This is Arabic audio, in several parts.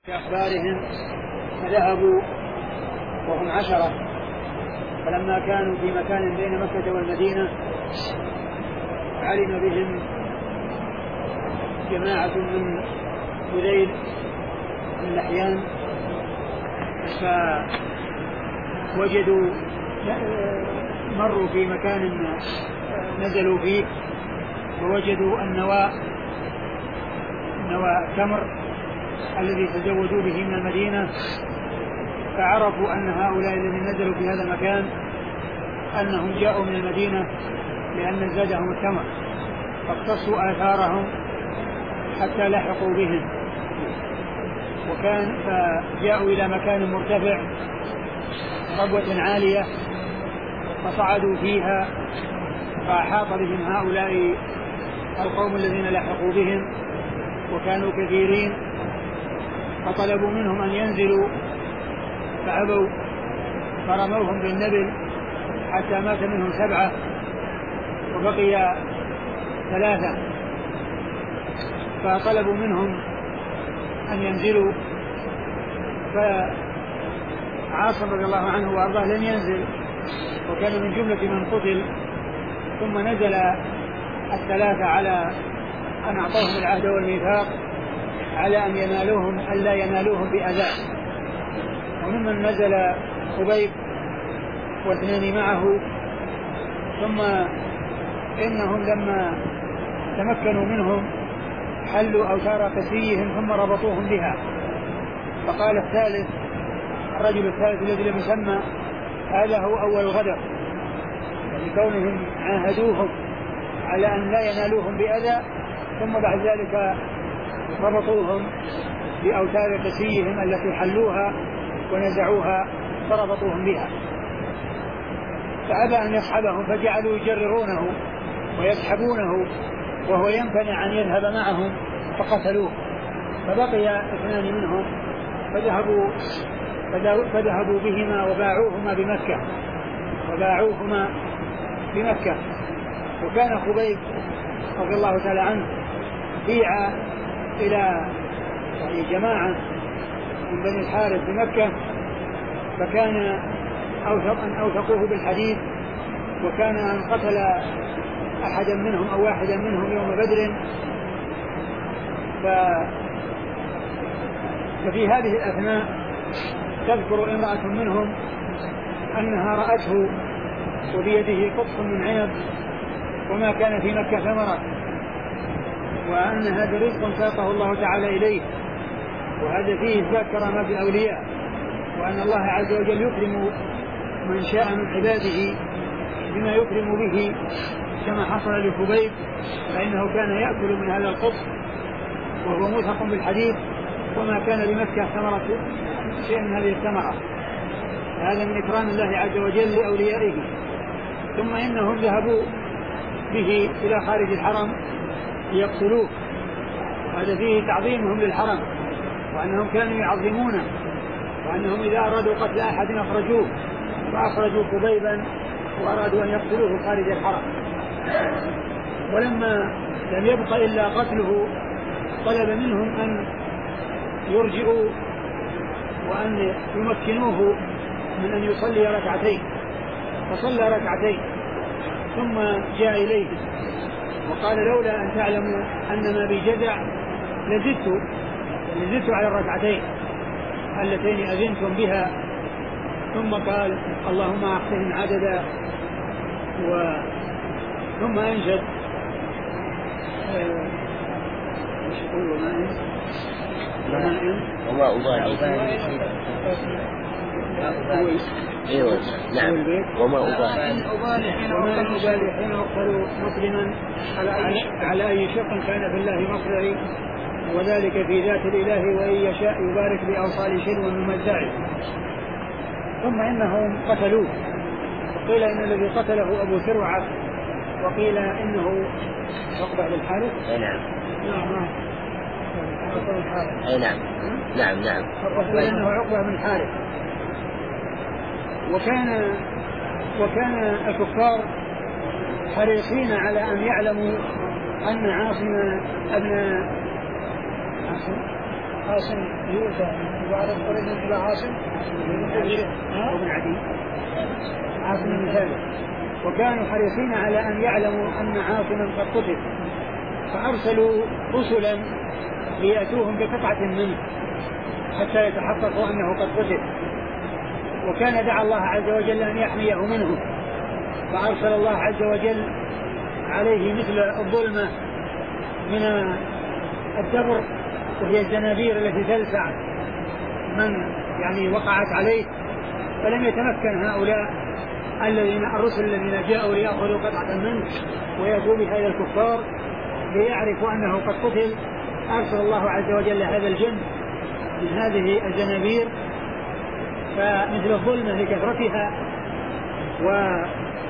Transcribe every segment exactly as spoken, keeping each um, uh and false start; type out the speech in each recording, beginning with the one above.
في أخبارهم فذهبوا وهم عشرة، فلما كانوا في مكان بين مكة والمدينة علم بهم جماعة من هذيل من لحيان، فوجدوا مروا في مكان نزلوا فيه فوجدوا النواء نواء تمر الذي تزودوا به من المدينة، فعرفوا أن هؤلاء الذين نزلوا في هذا المكان أنهم جاءوا من المدينة لأن زادهم التمر، فاقتصوا آثارهم حتى لحقوا بهم، وكان فجاءوا إلى مكان مرتفع ربوة عالية فصعدوا فيها، فأحاط بهم هؤلاء القوم الذين لحقوا بهم وكانوا كثيرين، فطلبوا منهم أن ينزلوا فأبوا، فرموهم بالنبل حتى مات منهم سبعة وبقي ثلاثة، فطلبوا منهم أن ينزلوا، فعاصم رضي الله عنه وأرضاه لم ينزل وكان من جملة من قتل، ثم نزل الثلاثة على أن أعطوهم العهد والميثاق على أن ينالوهم ألا ينالوهم بأذى، وممن نزل خبيب واثنان معه، ثم إنهم لما تمكنوا منهم حلوا أوتار قسيهم ثم ربطوهم بها، فقال الثالث الرجل الثالث الذي لم يسمى هذا هو أول غدر، لكونهم عاهدوهم على أن لا ينالوهم بأذى ثم بعد ذلك ربطوهم بأوتار قسيهم التي حلوها ونزعوها فربطوهم بها، فأبى أن يصحبهم فجعلوا يجررونه ويسحبونه وهو يمتنع أن يذهب معهم فقتلوه، فبقي اثنان منهم فذهبوا فذهبوا بهما وباعوهما بمكة وباعوهما بمكة وكان خبيب رضي الله تعالى عنه بيع إلى يعني جماعة من بني الحارث بمكة، فكان أوثق أن أوثقوه بالحديث، وكان أن قتل أحدا منهم أو واحدا منهم يوم بدر، ف... ففي هذه الأثناء تذكر امرأة منهم أنها رأته وبيده قطف من عنب وما كان في مكة ثمرة، وأن هذا رزق ساقه الله تعالى إليه، وهذا فيه إثبات كرامات الأولياء، وأن الله عز وجل يكرم من شاء من عباده بما يكرم به، كما حصل لخبيب فإنه كان يأكل من هذا القطف وهو موثق بالحديث وما كان بمكة ثمرة شيء من هذه الثمرة، هذا من إكرام الله عز وجل لأوليائه. ثم إنهم ذهبوا به إلى خارج الحرم ليقتلوه، وهذا فيه تعظيمهم للحرم وأنهم كانوا يعظمونه، وأنهم إذا أرادوا قتل أحد أخرجوه، فأخرجوا خبيبا وأرادوا أن يقتلوه خارج الحرم، ولما لم يبق إلا قتله طلب منهم أن يرجعوا وأن يمكنوه من أن يصلي ركعتين، فصلى ركعتين ثم جاء إليه وقال لولا أن تعلموا أن ما بي جزع لزدت لزدت على الركعتين اللتين أذنتم بها، ثم قال اللهم أحصهم عددا، و ثم أنشد مش يقول وما وما أبالي ايوه نعم وما أبالي وما أبالي حين أقتل مسلما على أي شق كان في الله مصدري، وذلك في ذات الإله وإن يشاء يبارك بأوصال شلو ممزعي. ثم إنهم قتلوه، وقيل إن الذي قتله أبو سروعة، وقيل إنه عقبة بن الحارث. نعم نعم أي نعم نعم نعم وقيل إنه عقبة بن الحارث. وكان وكان الكفار حريصين على أن يعلموا أن عاصم ابن عاصم عاصم يؤتى وعرف قريب إلى عاصم وابن عدي عاصم بن ثابت، وكانوا حريصين على أن يعلموا أن عاصما قد قتل، فأرسلوا رسلا ليأتوهم بقطعة منه حتى يتحققوا أنه قد قتل، وكان دعا الله عز وجل أن يحميه منهم، فأرسل الله عز وجل عليه مثل الظلمة من الدبر، وهي الزنابير التي تلسع من يعني وقعت عليه، فلم يتمكن هؤلاء الذين الرسل الذين جاءوا ليأخذوا قطعة منه ويأتوا بهذا الكفار ليعرفوا أنه قد قتل. أرسل الله عز وجل هذا الجن من هذه الزنابير، فمثل الظلمة لكثرتها و...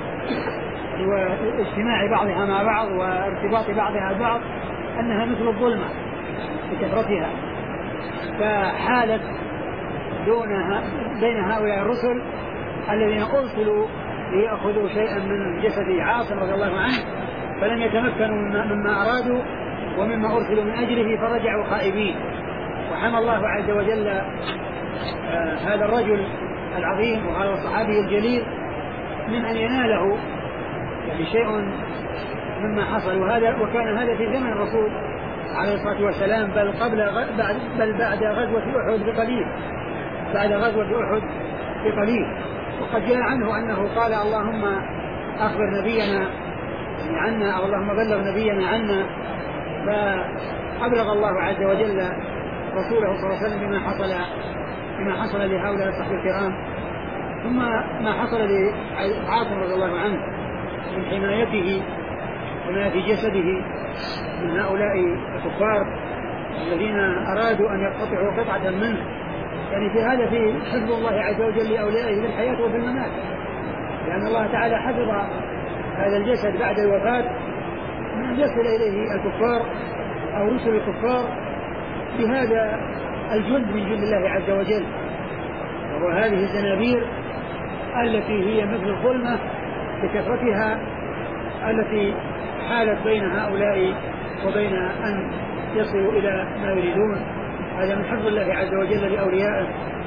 واجتماع بعضها مع بعض وارتباط بعضها ببعض، أنها مثل الظلمة لكثرتها، فحالت دونها بين هؤلاء الرسل الذين أرسلوا ليأخذوا شيئا من جسد عاصم رضي الله عنه، فلم يتمكنوا مما أرادوا ومما أرسلوا من أجله، فرجعوا خائبين. وحمى الله عز وجل آه هذا الرجل العظيم وهذا الصحابي الجليل من أن يناله يعني شيء مما حصل، وهذا وكان هذا في زمن الرسول عليه الصلاة والسلام، بل قبل بعد بل بعد غزوة أحد بقليل بعد غزوة أحد بقليل وقد جاء عنه أنه قال اللهم أخبر نبينا عنا، أو اللهم بلغ نبينا عنا، فأبلغ الله عز وجل رسوله صلى الله عليه وسلم بما حصل بما حصل لهؤلاء الصحابة الكرام، ثم ما حصل لعاصم رضي الله عنه من حمايته حماية جسده من هؤلاء الكفار الذين أرادوا أن يقطعوا قطعة منه. يعني في هذا في حفظ الله عز وجل لأوليائه في الحياة وفي الممات، لأن الله تعالى حفظ هذا الجسد بعد الوفاة من أن يصل إليه الكفار أو رسل الكفار بهذا الجند من جند الله عز وجل، وهو هذه الزنابير التي هي مثل الظلمة بكثرتها التي حالت بين هؤلاء وبين أن يصلوا إلى ما يريدون. هذا من حفظ الله عز وجل لأوليائه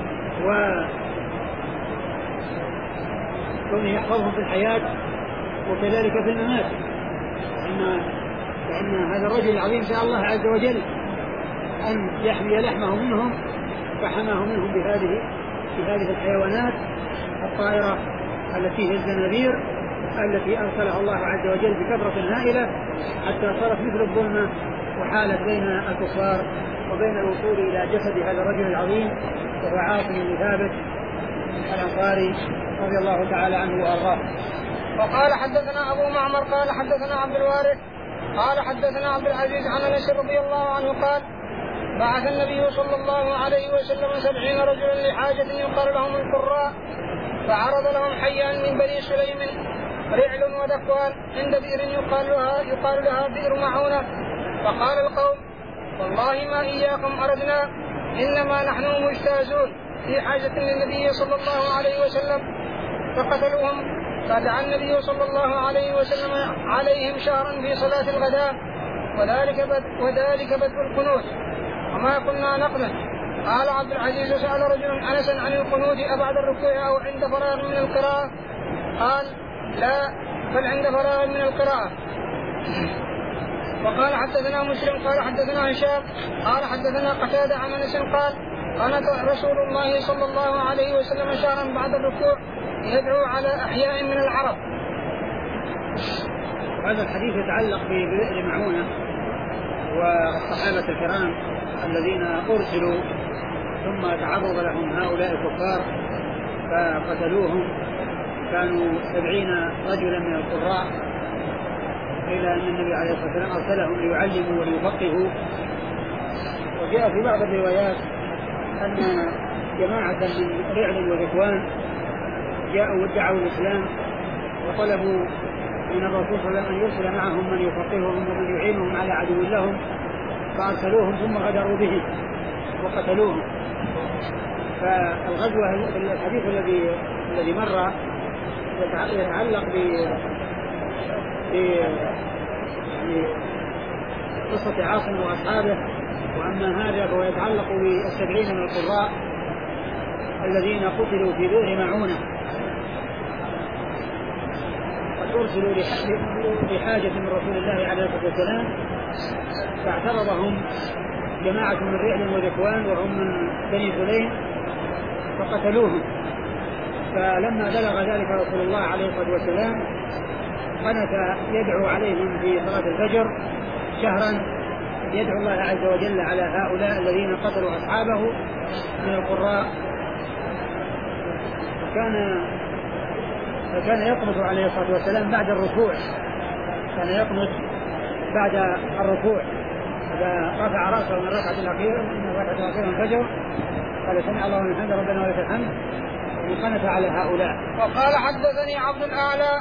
وكونه يحفظهم في الحياة وكذلك في الممات، لأن لأن هذا الرجل العظيم سأل الله عز وجل أن يحمي لحمه منهم، فحماه منهم بهذه بهذه الحيوانات الطائرة التي هي الزنابير التي أرسلها الله عز وجل بكثرة هائلة حتى صارت مثل الظلمة وحالت بين الكفار وبين الوصول إلى جسد هذا الرجل العظيم وهو عاصم بن ثابت الأنصاري رضي الله تعالى عنه وأرضاه. وقال حدثنا أبو معمر قال حدثنا عبد الوارث قال حدثنا عبد العزيز عن أنس رضي الله عنه قال بعث النبي صلى الله عليه وسلم سبعين رجلا لحاجة يقال لهم القراء، فعرض لهم حيا من بني سليم رعل وذكوان عند بئر يقال لها, يقال لها بئر معونة، فقال القوم والله ما إياكم أردنا، إنما نحن مجتازون في حاجة للنبي صلى الله عليه وسلم، فقتلوهم. فدعا النبي صلى الله عليه وسلم عليهم شهرا في صلاة الغداء، وذلك بدء, وذلك بدء القنوت، وما كنا نقنت. قال عبد العزيز سأل رجل أنسا عن القنوت أبعد الركوع أو عند فراغ من القراءة؟ قال لا، بل عند فراغ من القراءة. وقال حدثنا مسلم قال حدثنا هشام قال حدثنا قتادة عن أنس قال قنت رسول الله صلى الله عليه وسلم شهرا بعد الركوع يدعو على أحياء من العرب. هذا الحديث يتعلق ببئر معونة والصحابة الكرام الذين أرسلوا ثم تعرض لهم هؤلاء الكفار فقتلوهم، كانوا سبعين رجلا من القراء، إلى أن النبي عليه الصلاة والسلام أرسلهم ليعلموا وليفقهوا. وجاء في بعض الروايات أن جماعة من رعل وذكوان جاءوا وادعوا الإسلام وطلبوا من الرسول صلى الله عليه وسلم أن يرسل معهم من يفقههم ومن يعينهم على عدو لهم، فأرسلوهم ثم غدروا به وقتلوهم. فالغزوة الحديث الذي الذي مر يتعلق ب قصة عاصم وأصحابه وأما هذا فهو يتعلق بالسبعين من القراء الذين قتلوا في بئر معونة، قد أرسلوا لحاجة من رسول الله عليه الصلاة والسلام، فاعترضهم جماعة من رعل وذكوان وهم من بني سليم فقتلوهم. فلما بلغ ذلك رسول الله عليه الصلاة والسلام قنت يدعو عليهم في صلاة الفجر شهرا، يدعو الله عز وجل على هؤلاء الذين قتلوا أصحابه من القراء. فكان فكان يقنط عليه الصلاة والسلام بعد الركوع، كان يقنط بعد الركوع إذا رفع رأسه من الركعة الأخيرة من الركعة الأخيرة من الفجر قال سمع الله لمن حمده ربنا ولك الحمد، وقنت على هؤلاء. وقال حدثني عبد الأعلى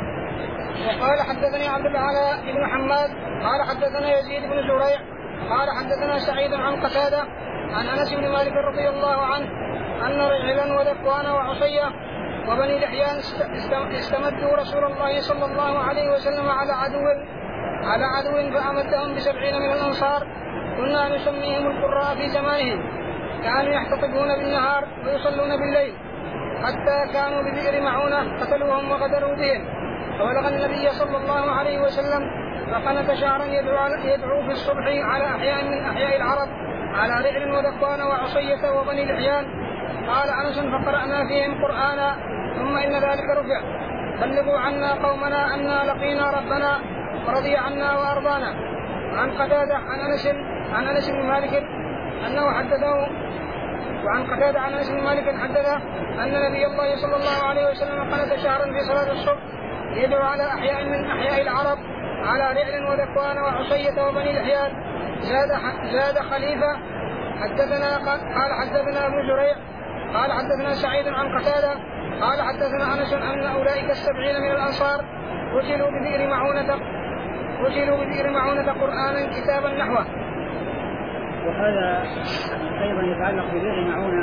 وقال حدثني عبد الأعلى بن محمد قال حدثنا يزيد بن زريع قال حدثنا سعيد عن قتادة عن أنس بن مالك رضي الله عنه أن رجلا وذكوان وعصية وبني لحيان استمدوا رسول الله صلى الله عليه وسلم على عدو على عدو فأمدهم بسبعين من الأنصار كنا نسميهم القراء في زمانهم، كانوا يحتطبون بالنهار ويصلون بالليل حتى كانوا ببئر معونة قتلوهم وغدروا بهم، فبلغ النبي صلى الله عليه وسلم فقنت شهرا يدعو, يدعو في الصبح على أحياء من أحياء العرب على رعل وذكوان وعصية وبني لحيان. قال أنس فقرأنا فيهم قرآنا ثم إن ذلك رفع، بلغوا عنا قومنا أنا لقينا ربنا ورضي عنا وأرضانا. عن قتادة عن أنس عن أنس بن مالك أنه حدثه وعن قتادة عن أنس بن مالك حدثه أن نبي الله صلى الله عليه وسلم قنت شهرا في صلاة الصبح يدعو على أحياء من أحياء العرب على رعل وذكوان وعصية وبني لحيان. زاد زاد خليفة حدثنا قال حدثنا ابن زريع قال حدثنا سعيد عن قتادة قال حدثنا أنس أن أولئك السبعين من الأنصار قتلوا ببئر معونة قتلوا ببئر معونة قرآنا كتابا نحوه. وهذا أيضا يتعلق ببئر معونة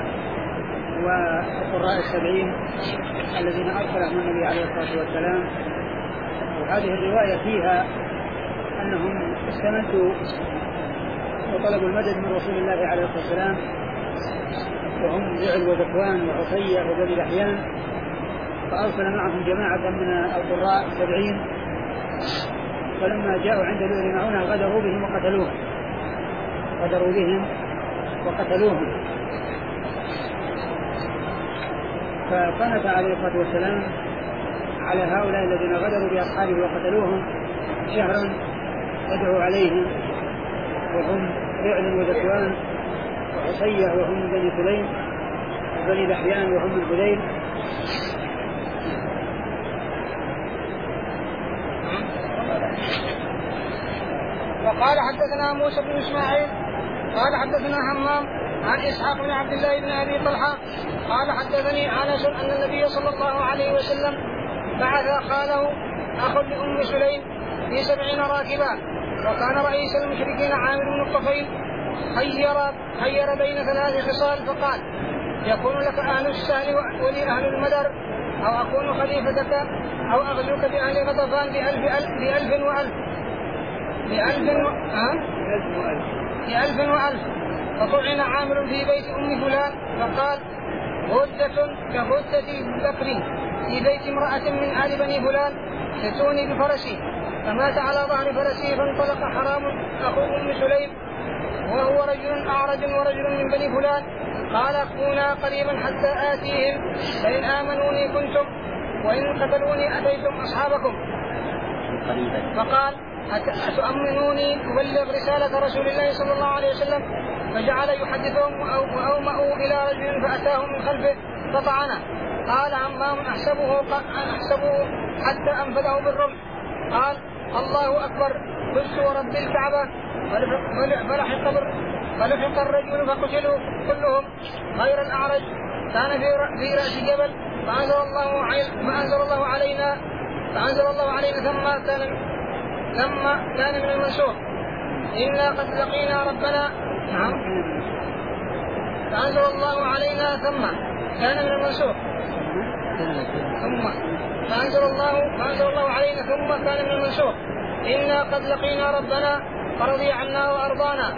والقراء السبعين الذين أرسلهم النبي عليه الصلاة والسلام. وهذه الرواية فيها أنهم استمدوا وطلبوا المدد من رسول الله عليه الصلاة والسلام وهم رعل وذكوان وعصية وبني لحيان، فأرسل معهم جماعة من القراء السبعين، فلما جاءوا عند بئر معونة غدروا بهم وقتلوهم غدروا بهم وقتلوهم فقنت عليه الصلاة والسلام على هؤلاء الذين غدروا بأصحابه وقتلوهم شهرا يدعو عليهم وهم رعل وذكوان وعصية وهم من بني سليم وبني لحيان وهم من هذيل. وقال حدثنا موسى بن إسماعيل قال حدثنا همام عن إسحاق بن عبد الله بن أبي طلحة قال حدثني أنس أن النبي صلى الله عليه وسلم بعث خاله أخ لأم سليم في سبعين راكبا، وكان رئيس المشركين عامر بن الطفيل خير, خير بين ثلاث خصال فقال يكون لك أهل السهل ولي أهل المدر، أو أكون خليفتك أو أغزوك بأهل غطفان بألف, ألف بألف وألف بألف و... أه؟ بألف وألف. فطعن عامر في بيت أم فلان فقال غدة كغدة البكر في بيت امرأة من آل بني فلان تتوني بفرسي، فمات على ظهر فرسي فانطلق حرام أخو أم سليم وهو رجل أعرج ورجل من بني فلان. قال كونا قريبا حتى آتيهم فإن آمنوني كنتم وإن قتلوني أتيتم أصحابكم. فقال أتؤمنوني أبلغ رسالة رسول الله صلى الله عليه وسلم؟ فجعل يحدثهم وأومأوا إلى رجل فأتاه من خلفه فطعنه. قال همام أحسبه, أحسبه حتى أنفذه بالرمح. قال الله أكبر قلت ورب الكعبة. فلحق, فلحق الرجل فقتلوا كلهم غير الأعرج كان في رأس جبل فأنزل الله, فأنزل الله علينا فأنزل الله علينا ثم كان ثم كان من المنسوخ إنا قد لقينا ربنا. نعم فأنزل الله علينا ثم كان من المنسوخ ثم فأنزل الله فأنزل الله علينا ثم كان من المنسوخ إنا قد لقينا ربنا فرضي عنا وأرضانا.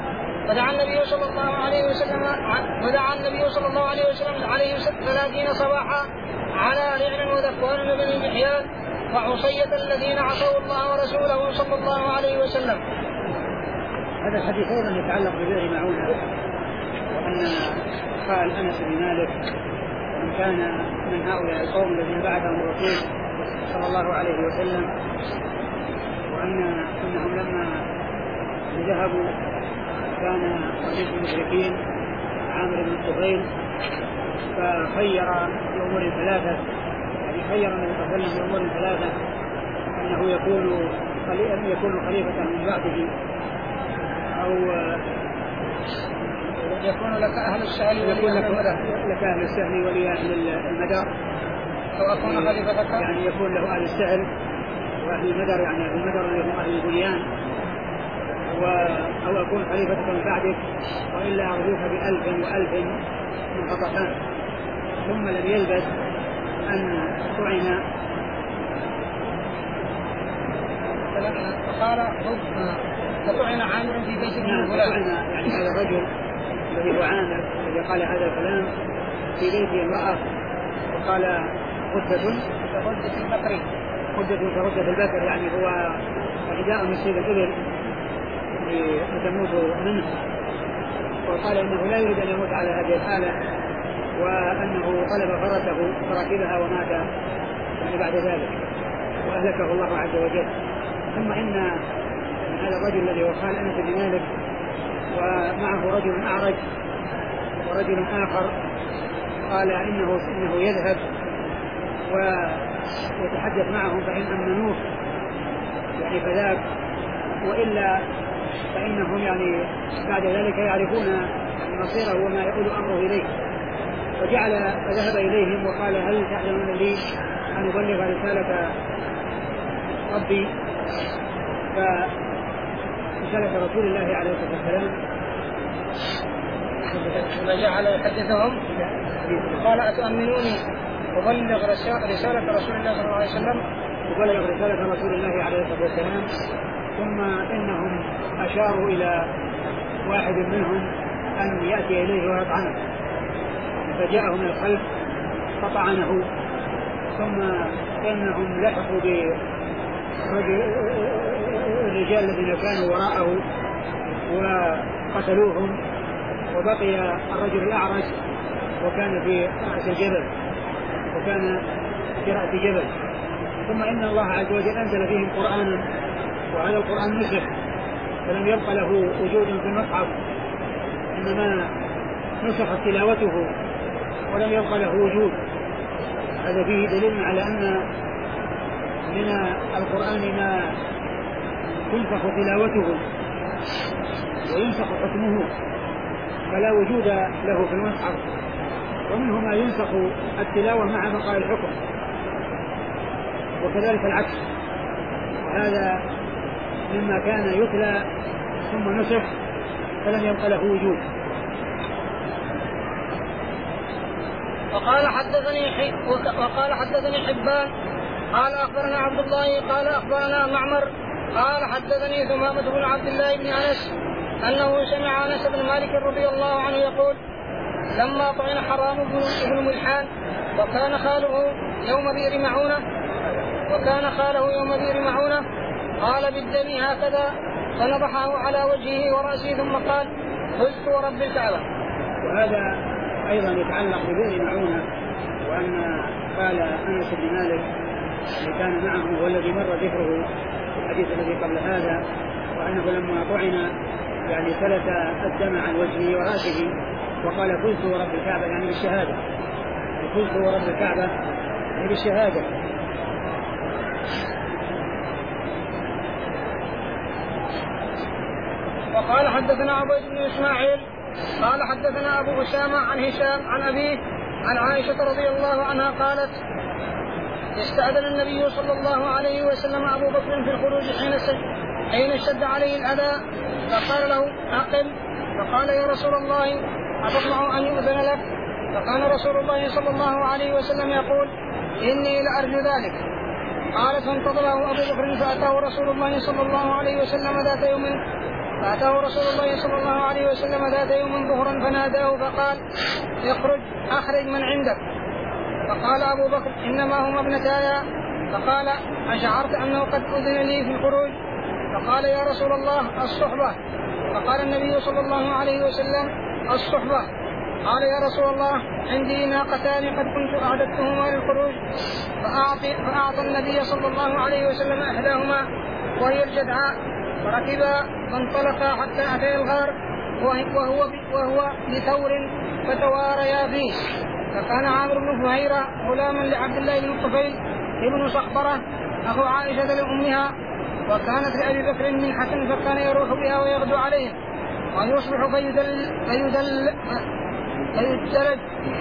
فدعا النبي صلى الله عليه وسلم فدعا النبي صلى الله عليه وسلم عليه ثلاثين صباحا على رعل وذكوان بن محيان وعصية الذين عصوا الله ورسوله صلى الله عليه وسلم. هذا الحديث أيضا يتعلق ببئر معونة، وأن قال أنس بن مالك من كان من هؤلاء القوم الذين بعثهم الرسول صلى الله عليه وسلم، وأن أنهم لما ذهبوا كان رئيس المشركين عامر بن الطفيل فخير بأمور ثلاثة، يعني خير النبي صلى الله عليه وسلم بأمور ثلاثة، أنه يكون يكون خليفة من بعده، أو يكون لك أهل السهل ولي لك أهل السهل ولي أهل المدار، أو أكون خليفتك يعني يكون له أهل السهل وأهل المدار، يعني أهل المدار اللي هم أهل البنيان، أو أكون خليفتك من بعدك وإلا أرجوك بألف وألف من قطفان. ثم لم يلبث أن طعن فقال فطعن عامر في بيت ابن فلان، يعني هذا الرجل الذي هو عامر الذي قال هذا الكلام في بيت امرأة، وقال غدة كغدة البكر غدة كغدة البكر، يعني هو رداء من سيد الإبل لتموت منه، وقال إنه لا يريد أن يموت على هذه الحالة، وأنه طلب فرسه فركبها ومات يعني بعد ذلك وأهلكه الله عز وجل. ثم إن هذا الرجل الذي هو خال أنس بن مالك ومعه رجل أعرج ورجل آخر قال إنه إنه يذهب ويتحدث معهم فإن أمنوه يعني فذاك، وإلا فإنهم يعني بعد ذلك يعرفون مصيره وما يقول أمره إليه. فجعل فذهب إليهم وقال هل تعلمون لي أن أبلغ رسالة ربي؟ فرسالة رسول الله عليه الصلاة والسلام فجعل يحدثهم قال أتؤمنوني أبلغ رسالة رسول الله صلى الله عليه وسلم أبلغ رسالة رسول الله عليه الصلاة والسلام. ثم إنهم أشاروا إلى واحد منهم أن يأتي إليه ويطعنه، فجاءه من الخلف فطعنه. ثم إنهم لحقوا بالرجال الذين كانوا وراءه وقتلوهم، وبقي الرجل الأعرج وكان في رأس الجبل وكان في رأس جبل. ثم إن الله عز وجل أنزل فيهم قرآنا، وهذا القرآن نسخ فلم يبق له وجود في المصحف، إنما نسخت تلاوته ولم يبق له وجود. هذا فيه دليل على أن من القرآن ما تنسخ تلاوته وينسخ حكمه فلا وجود له في المصحف، ومنه ما ينسخ التلاوة مع بقاء الحكم، وكذلك العكس. وهذا مما كان يتلى ثم نسخ فلم يبق له وجود. وقال حدثني حي... وقال حدثني حبان قال أخبرنا عبد الله قال أخبرنا معمر قال حدثني ثمامة بن عبد الله بن أنس أنه سمع أنس بن مالك رضي الله عنه يقول لما طعن حرام بن ملحان وكان خاله يوم بئر معونة وكان خاله يوم بئر معونة قال بالدم هكذا فنضحه على وجهه ورأسه ثم قال فزت ورب الكعبة. وهذا أيضا يتعلق ببئر معونة، وأن قال أنس بن مالك الذي كان معه والذي مر ذكره في الحديث الذي قبل هذا، وأنه لما طعن يعني سلت الدم عن وجهه ورأسه وقال فزت ورب الكعبة يعني بالشهادة، فزت ورب الكعبة يعني بالشهادة. وقال حدثنا عبيد بن إسماعيل قال حدثنا أبو أسامة عن هشام عن أبيه عن عائشة رضي الله عنها قالت استأذن النبي صلى الله عليه وسلم أبو بكر في الخروج حين حين اشتد عليه الأذى فقال له أقم، فقال يا رسول الله أتطمع أن يؤذن لك؟ فكان رسول الله صلى الله عليه وسلم يقول إني لأرجو ذلك. قالت فانتظره أبو بكر فأتاه رسول الله صلى الله عليه وسلم ذات يوم فأتاه رسول الله صلى الله عليه وسلم ذات يوم ظهرا فناداه فقال اخرج أخرج من عندك. فقال أبو بكر إنما هما ابنتايا. فقال أشعرت أنه قد أذن لي في الخروج؟ فقال يا رسول الله الصحبة. فقال النبي صلى الله عليه وسلم الصحبة. قال يا رسول الله عندي ناقتان قد كنت أعددتهما للخروج. فأعطي, فأعطى النبي صلى الله عليه وسلم إحداهما وهي الجدعاء فركبا فانطلقا حتى أتي الغار وهو, وهو بثور فتواريا فيه. فكان عامر بن فهيرة غلاما لعبد الله بن الطفيل ابن صخبرة أخو عائشة لأمها، وكانت لأبي بكر منحة فكان يروح بها ويغدو عليهم ويصبح فيدل فيدل فيدلج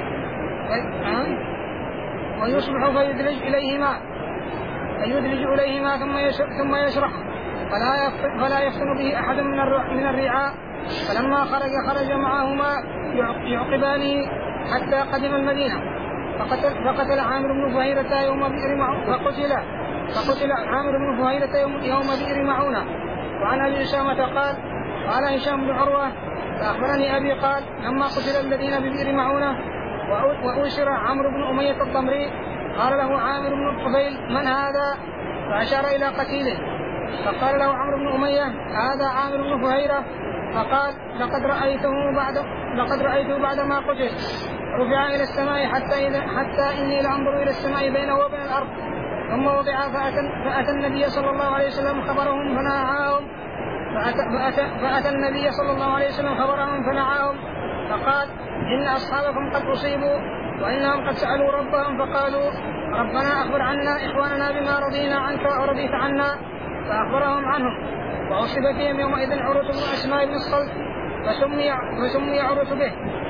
ويصبح فيدلج إليهما فيدلج إليهما ثم يشرح فلا فلا يفتن به أحد من من الرعاء. فلما خرج خرج معهما يعقبانه حتى قدم المدينة. فقتل, فقتل عامر بن فهيرة يوم بئر معونة فقتل فقتل عامر بن فهيرة يوم, يوم بئر معونة. وعن أبي أسامة قال قال هشام بن عروة فأخبرني أبي قال لما قتل الذين ببئر معونة وأسر عمرو بن أمية الضمري قال له عامر بن الطفيل من هذا؟ فأشار إلى قتيله. فقال له عمرو بن أمية هذا عامر بن فهيرة. فقال لقد رأيته بعد لقد رأيته بعدما قتل رفع إلى السماء حتى إذا حتى إني لأنظر إلى السماء بينه وبين الأرض. ثم وضع فأتى, فأتى النبي صلى الله عليه وسلم خبرهم فنعاهم فأتى, فأتى, فأتى النبي صلى الله عليه وسلم خبرهم فنعاهم فقال إن أصحابكم قد أصيبوا وإنهم قد سألوا ربهم فقالوا ربنا أخبر عنا إخواننا بما رضينا عنك ورضيت عنا. فأخبرهم عنهم وأصيب فيهم يومئذ عروة بن أسماء بن الصلت فسمي, فسمي عروة به.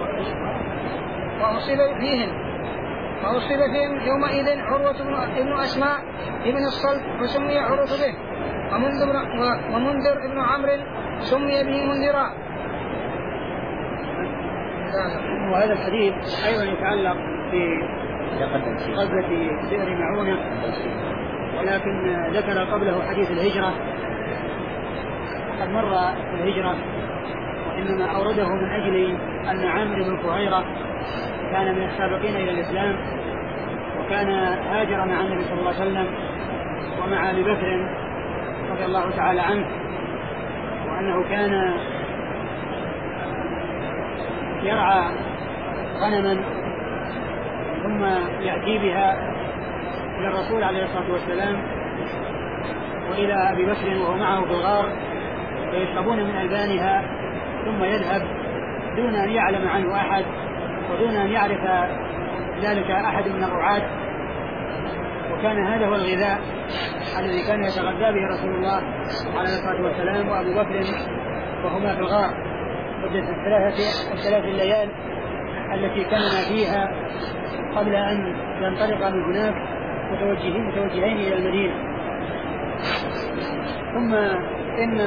وأصيب فيهم وأصيب فيهم يومئذ عروة بن أسماء بن الصلت فسمي عروة به. ومنذر, ومنذر بن عمرو سمي به منذرا. وهذا الحديث أيضا يتعلق في غزوة بئر معونة، ولكن ذكر قبله حديث الهجرة. قد مر الهجرة وإنما أورده من أجل أن عامر بن فهيرة كان من السابقين إلى الإسلام، وكان هاجر مع النبي صلى الله عليه وسلم ومع أبي بكر رضي الله تعالى عنه، وأنه كان يرعى غنما ثم يأتي بها إلى الرسول عليه الصلاة والسلام وإلى أبي بكر وهو معه في الغار فيشربون من ألبانها ثم يذهب دون أن يعلم عنه أحد ودون أن يعرف ذلك أحد من الرعاة. وكان هذا هو الغذاء الذي كان يتغذى به رسول الله عليه الصلاة والسلام وأبو بكر وهما في الغار مدة الثلاثة الثلاث الليال التي كاننا فيها قبل أن ينطلق من هناك متوجهين متوجهين إلى المدينة. ثم إن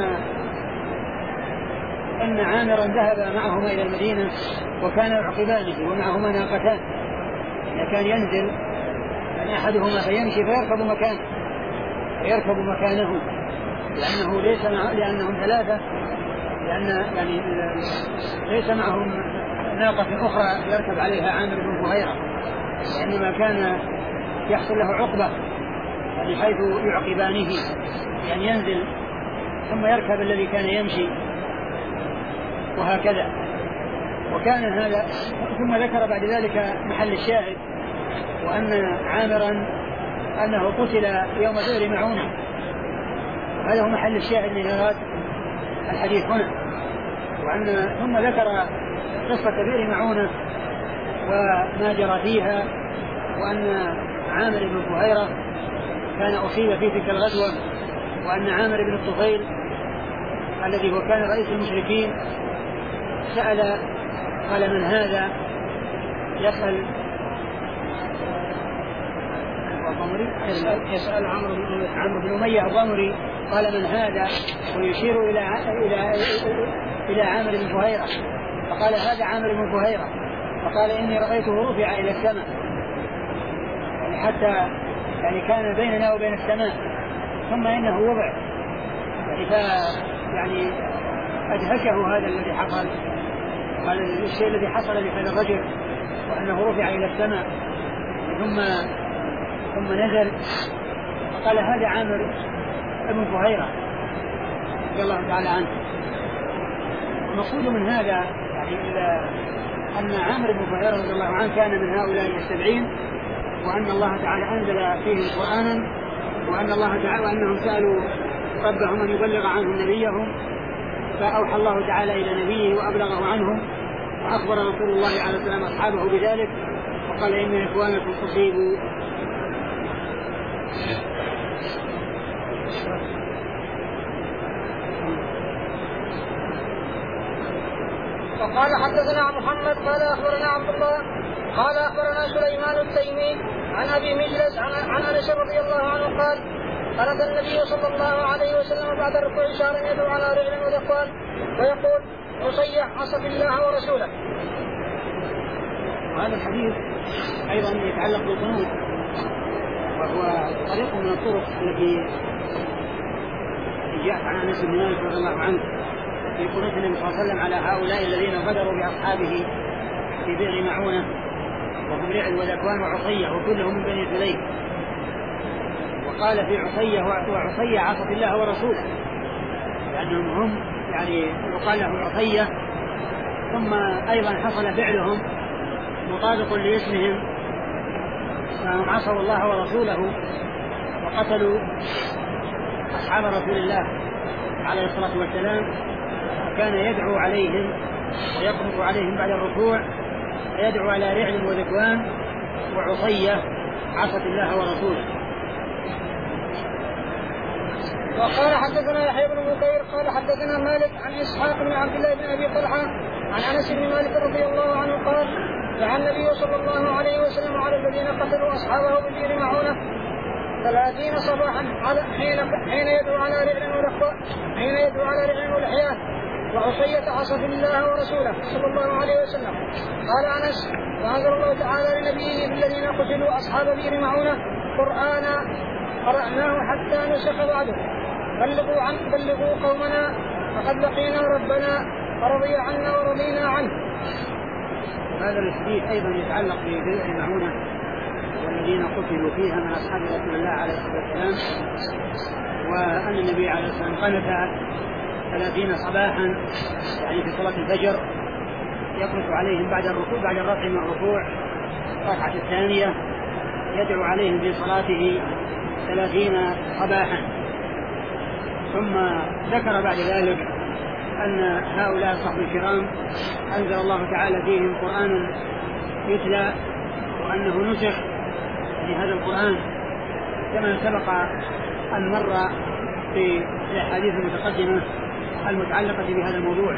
إن عامرا ذهب معهما إلى المدينة وكان يعقبانه ومعهما ناقتان، كان ينزل يعني أحدهما فيمشي فيركب مكانه فيركب مكانه لأنه ليس مع لأنهم ثلاثة لأن يعني ليس معهم ناقة أخرى يركب عليها عامر بن فهيرة، وإنما كان يحصل له عقبة يعني حيث يعقبانه يعني ينزل ثم يركب الذي كان يمشي وهكذا. وكان هذا ثم ذكر بعد ذلك محل الشاهد وأن عامرا أنه قتل يوم بئر معونة، هذا هو محل الشاهد من هذا الحديث هنا. وأن ثم ذكر قصة بئر معونة وما جرى فيها، وأن عامر بن فهيرة كان أصيب في تلك الغزوة، وأن عامر بن الطفيل الذي هو كان رئيس المشركين سأل قال من هذا يسأل يسأل, يسأل عمرو بن عمرو بن أمية الضمري قال من هذا ويشير إلى إلى إلى عامر بن فهيرة، فقال هذا عامر بن فهيرة، فقال إني رأيته رفع إلى السماء يعني حتى يعني كان بيننا وبين السماء ثم إنه وضع يعني ف يعني أدهشه هذا الذي حصل، هذا الشيء الذي حصل لهذا الرجل، وأنه رفع إلى السماء ثم ثم نزل. فقال هذا عامر ابن فهيرة رضي الله تعالى عنه. المقصود من هذا يعني أن عامر بن فهيرة رضي الله عنه كان من هؤلاء السبعين، وأن الله تعالى أنزل فيهم قرآنا، وأن الله تعالى وأنهم سألوا ربهم أن يبلغ عنهم نبيهم، فأوحى الله تعالى إلى نبيه وأبلغه عنهم، وأخبر رسول الله عليه السلام أصحابه بذلك، وقال إن إخوانكم تصيبوا. وقال حدثنا محمد قال أخبرنا عبد الله قال أخبرنا سليمان التيمي عن أبي مجلس عن أنس رضي الله عنه قال خرج النبي صلى الله عليه وسلم بعد الركوع شهرا يدعو على رجل وذقوان ويقول أصيح عصت الله ورسوله. وهذا الحديث أيضا يتعلق بالقنوت، وهو طريق من الطرق التي جاءت عن أنس بن مالك رضي الله عنه في قنوت النبي صلى الله عليه وسلم على هؤلاء الذين غدروا بأصحابه في بئر معونة، وهم رعل وذكوان وعصية وكلهم من بني سليم. وقال في عصية وعصية عصت الله ورسوله، لأنهم هم يعني يقال لهم عصية، ثم أيضا حصل فعلهم مطابق لاسمهم، فهم عصوا الله ورسوله وقتلوا أصحاب رسول الله عليه الصلاة والسلام. كان يدعو عليهم ويقنط عليهم بعد الركوع، ويدعو على رعل وذكوان وعصية عصت الله ورسوله. وقال حدثنا يحيى بن بكير قال حدثنا مالك عن إسحاق بن عبد الله بن أبي طلحة عن أنس بن مالك رضي الله عنه قال دعا النبي صلى الله عليه وسلم على الذين قتلوا أصحابه ببئر معونة ثلاثين صباحا حين حين يدعو على رعل ولحياه حين يدعو على رعل ولحياه وعصية عصت الله ورسوله صلى الله عليه وسلم. قال أنس وأنزل الله تعالى لنبيه بالذين قتلوا أصحاب بئر معونة قرآنا قرأناه حتى نسخ بعده بلغوا عن بلغوا قومنا فقد لقينا ربنا فرضي عنا ورضينا عنه. هذا الحديث أيضا يتعلق ببئر معونة والذين قتلوا فيها من أصحاب رسول الله عليه الصلاة والسلام، وأن النبي عليه الصلاة والسلام قنت ثلاثين صباحا يعني في صلاة الفجر يقنط عليهم بعد الركوع بعد الرفع من الركوع الركعة الثانية، يدعو عليهم في صلاته ثلاثين صباحا. ثم ذكر بعد ذلك أن هؤلاء الصحابة الكرام أنزل الله تعالى فيهم قرآنا يتلى وأنه نسخ في هذا القرآن كما سبق أن مر في الأحاديث المتقدمة المتعلقة بهذا الموضوع.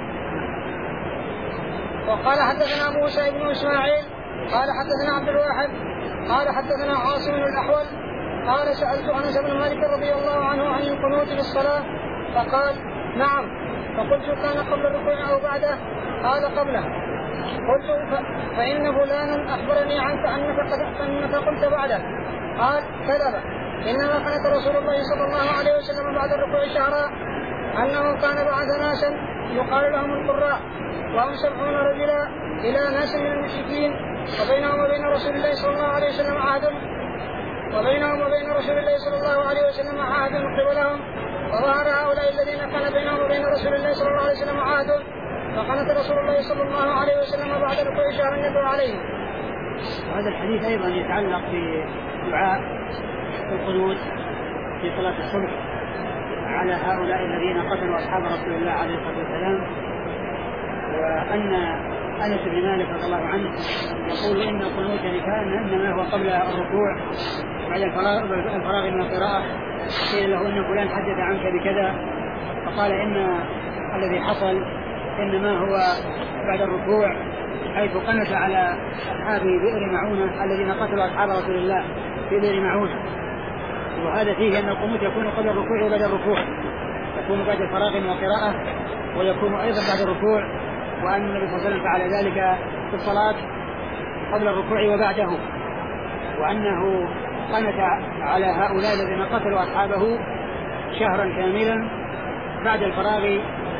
وقال حدثنا موسى بن إسماعيل قال حدثنا عبد الواحد قال حدثنا عاصم الأحول قال سألت أنس بن مالك رضي الله عنه عن القنوت في الصلاة فقال نعم، فقلت كان قبل الركوع أو بعده؟ قال قبله. قلت فإن فلانا أخبرني عنك أنك, أنك قلت بعده. قال كذب، إنما قنت رسول الله صلى الله عليه وسلم بعد الركوع شهرا أنه كان بعث ناسا يقال لهم القراء وهم سبعون رجلا إلى ناس من المشركين وبينهم وبين رسول الله صلى الله عليه وسلم عهد وبينهم وبين رسول الله صلى الله عليه وسلم عهد قبلهم، وظهر هؤلاء الذين كان بينهم وبين رسول الله صلى الله عليه وسلم عهد فقنت رسول الله صلى الله عليه وسلم بعد الركوع شهرا يدعو عليهم. وهذا الحديث أيضا يتعلق بدعاء القنوت في صلاة الصبح على هؤلاء الذين قتلوا أصحاب رسول الله عليه الصلاة والسلام، وأن أنس بن مالك رضي الله عنه يقول إن القنوت كان إنما هو قبل الركوع بعد الفراغ من القراءة. قيل له إن فلان حدث عنك بكذا فقال إن الذي حصل إنما هو بعد الركوع حيث قنت على أصحاب بئر معونة الذين قتلوا أصحاب رسول الله في بئر معونة. وهذا فيه أن القنوت يكون قبل الركوع وبعد الركوع، يكون بعد الفراغ من القراءة ويكون أيضا بعد الركوع، وأن النبي صلى الله عليه وسلم فعل ذلك في الصلاة قبل الركوع وبعده، وأنه قنت على هؤلاء الذين قتلوا أصحابه شهرا كاملا بعد الفراغ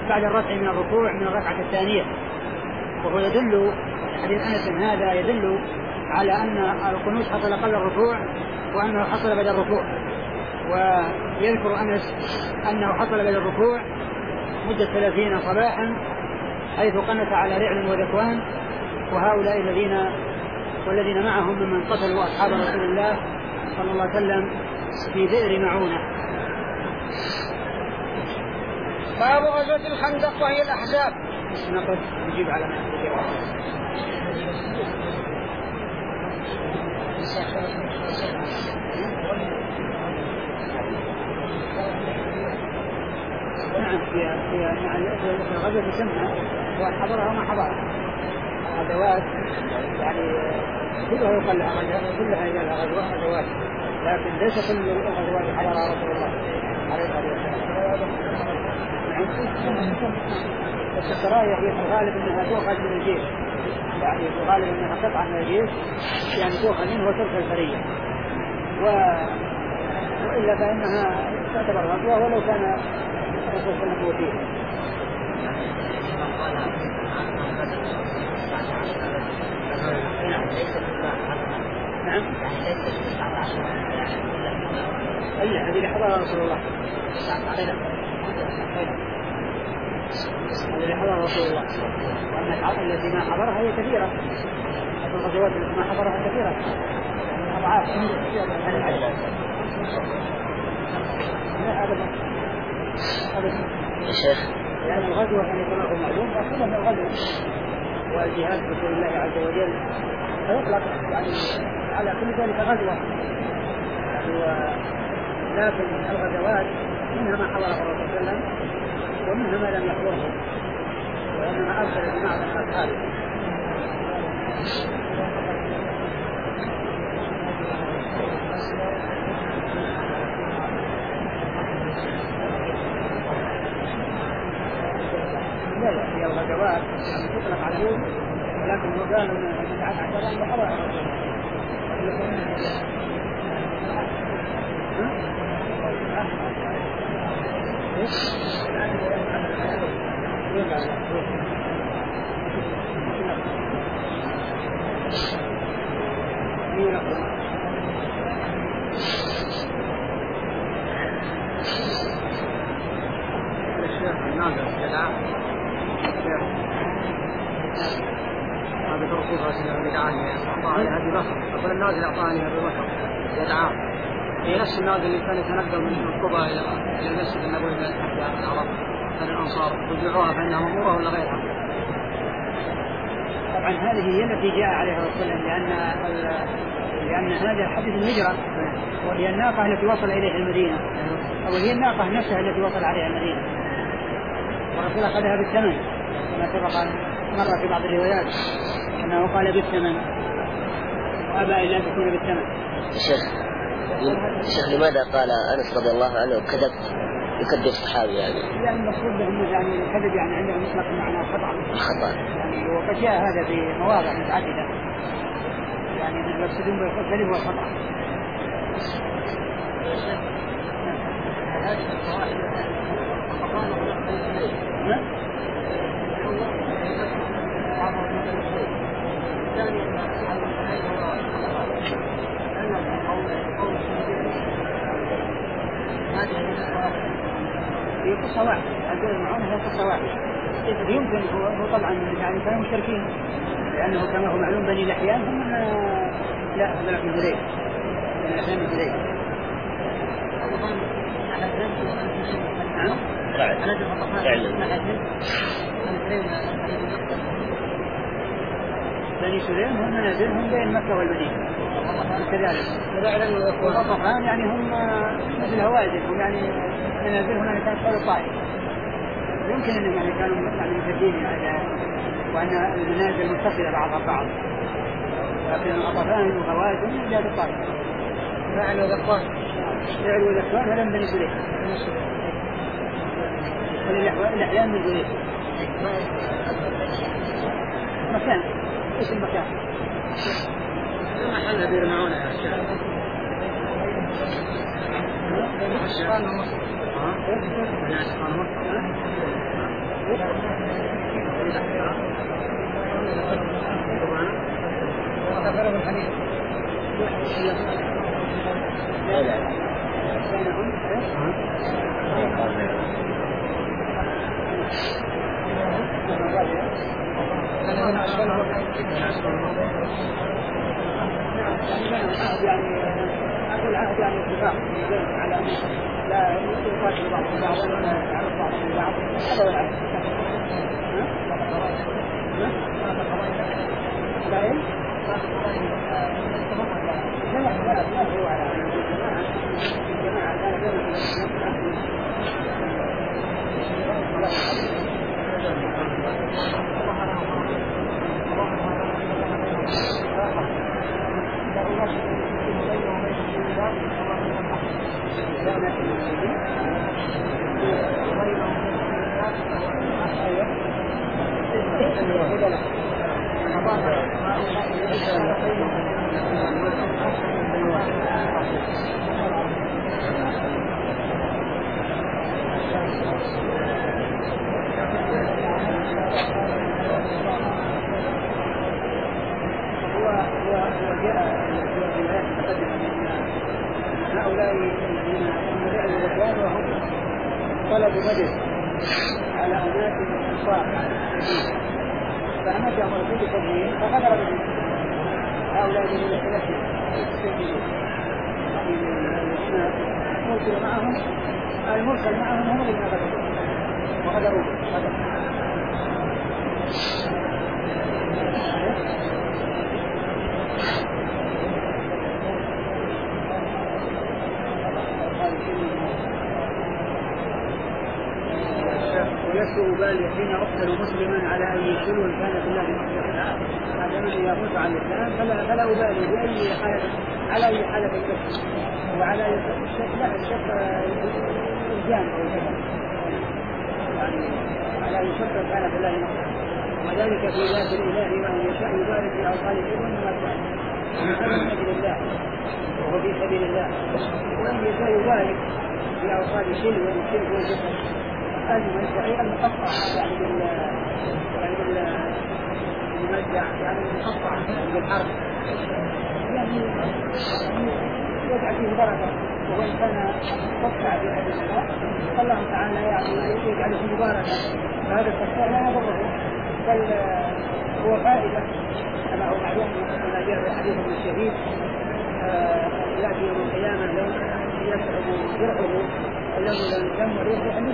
بعد الرفع من الركوع من الركعة الثانية. وهو يدل حديث أنس هذا يدل على أن القنوت حصل قبل الركوع وأنه حصل بعد الركوع. ويذكر أنس أنه حصل بعد الركوع مدة ثلاثين صباحا حيث قنت على رعل وذكوان وهؤلاء الذين والذين معهم ممن قتلوا أصحاب رسول الله صلى الله عليه وسلم في بئر معونة. باب غزوة الخندق وهي الأحزاب. نقص نجيب على ما نعم في في يعني في الغزوة تسمى وحضرها ما حضرها غزوات يعني كلها يقال لها غزوة كلها هي لها غزوات غزوات لكن ليس كل الغزوات حضرها رسول الله عليه الصلاة والسلام. بس السرايا هي في الغالب انها تؤخذ من الجيش يعني في الغالب انها قطعة من الجيش يعني تؤخذ منه وترك الفرية و... وإلا فإنها تعتبر غزوة ولو كان الرسول صلى الله عليه وسلم فيها. نعم أي هذه اللي حضرها رسول الله هذه اللي حضرها رسول الله وأن العقل التي ما حضرها هي كثيرة الغزوات التي ما حضرها كثيرة أضعاف لا أبدا أبدا يا شيخ لأن الغزوة كما يكون معلوم أصلا من الغزو والجهاد في سبيل الله عز وجل فيطلق يعني على كل ذلك غزوة يعني لكن الغزوات منها ما حضره الرسول صلى الله عليه وسلم ومنها ما لم يحضره وإنما أرسل جماعة من أصحابه. لا هي الغزوات يعني تطلق على يوم ولكن هو قال أنه تسعة عشر أن حضر الرسول هذه توصيفها بدعاني أعطاني هذه بصر أقول النازل أعطاني هذه بصر يدعى هي نفس النازل اللي كان يتنقل من القبى إلى إلى المسجد النبوي من أحياء العرب من الأنصار رجعوها فإنها مأمورة ولا غيرها؟ طبعا هذه هي التي جاء عليها الرسول لأن لأن هذا حدث الهجرة وهي الناقة التي وصل إليها المدينة أو هي الناقة نفسها التي وصل عليها المدينة والرسول أخذها بالثمن كما سبق مرة في بعض الروايات أنه قال بالثمن وأبى إلا أن تكون بالثمن. شيخ شيخ لماذا قال أنس رضي الله عنه كذبت يكذب الصحابي يعني؟ لأن المقصود لهم يعني الكذب يعني عندهم مطلق معنى خطأ. خطأ. يعني وقد جاء هذا في مواضع متعددة. يعني يقصدون بالكذب والخطأ. هي قصة واحدة، البئر المعونة هي قصة واحدة. يمكن هو, هو طبعا يعني كانوا مشتركين لأنه كما هو معلوم بني لحيان هم لا بلغ من ذلك بني لحيان من ذلك. بني سليم هم منازلهم بين مكة والمدينة كذلك. وغطفان يعني هم مثل هوازن هم يعني منازلهم يعني كانت حول الطائف. يمكن أنهم يعني كانوا يعني متفقين يعني وأن المنازل متصلة بعضها ببعض. لكن غطفان وهوازن من جهة الطائف. فعل وذكوان. فعل وذكوان هذا من بني سليم. الأحيان من ذلك مكان اسم مكان محل بئر معونة يا شيخ الشيطان ومصر ها؟ يعني أقول عهد يعني اتفاق على لا يقاتل بعضهم بعضا ولا يعرف بعضهم بعض. هذا هو العهد. لا إيه؟ لا لا لا هو على الجماعة لا يجوز طلبوا مدد على أماكن الأنصار فأمات أمر فيه بتدمير فغدر بهم هؤلاء الذين يتلفون الذين مرسل معهم المرسل معهم هم الذين غدروا وغدروا غدروا ولست أبالي حين أقتل مسلما على أي شلو كانت الله مغفرة. هذا من يموت عن الإسلام فلا فلا أبالي بأي حالة على أي حالة الكفر وعلى الشك لا الشك الجانب يعني على أي شك كانت الله مغفرة وذلك في ذات الإله وأن يشاء يبارك في أوصال الإبن ما كان هذا من أجل الله وهو في سبيل الله وأن يشاء يبارك في أوصال الشلو والشرك والجسد المرجعية المقطع يعني بال يعني بال المرجع يعني المقطع بالحرب يعني يجعل فيه بركة وإن كان مقطع في هذه الحياة الله تعالى يعني يجعل فيه بركة فهذا التقطيع لا يضره بل هو فائدة كما هو معلوم كما جاء في حديث ابن الشهيد يأتي يوم القيامة لو يسحب درعه الذي لم يريد عليه.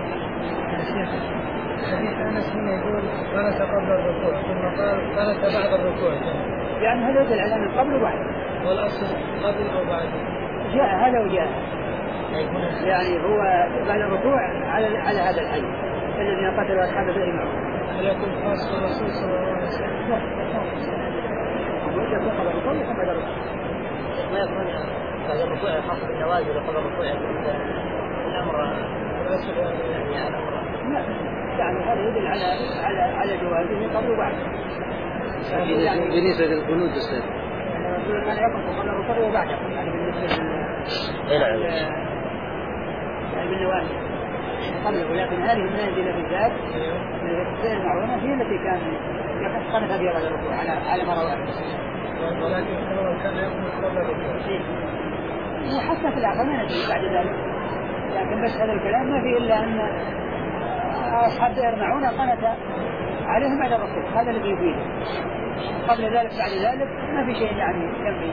حديث أنس هنا يقول قالت قبل الركوع ثم قال قالت بعد الركوع يعني هذا يدل على أن قبل وبعد والأصل قبل أو بعد جاء هذا وجاء يعني هو بعد الركوع على على هذا الحي الذين قتلوا أصحاب بدر معه هل يكون خاص بالرسول صلى الله عليه وسلم؟ لا يكون قبل الركوع يكون بعد الركوع ما يكون بعد الركوع خاص بالنوازل وقبل الركوع يكون الأمر الرسول يعني على لا يعني هذا يدل على على على جوازه قبل وبعد. بالنسبة للقنوت السابق كان يقف قبل الركوع وبعده يعني بالنسبة لل يعني بالنوازل قبله ولكن هذه النازلة بالذات السير المعونة هي التي كان يقف قنفها فيها بعد الركوع على على مرة واحدة. ولكن كان يقف قبل الركوع. وحتى في الآخر ما ندري بعد ذلك لكن بس هذا الكلام ما فيه إلا أن أصحاب دائر معونة قنت عليهم بعد الركوع هذا الذي يفيده قبل ذلك بعد ذلك ما في شيء يعني ينبغي.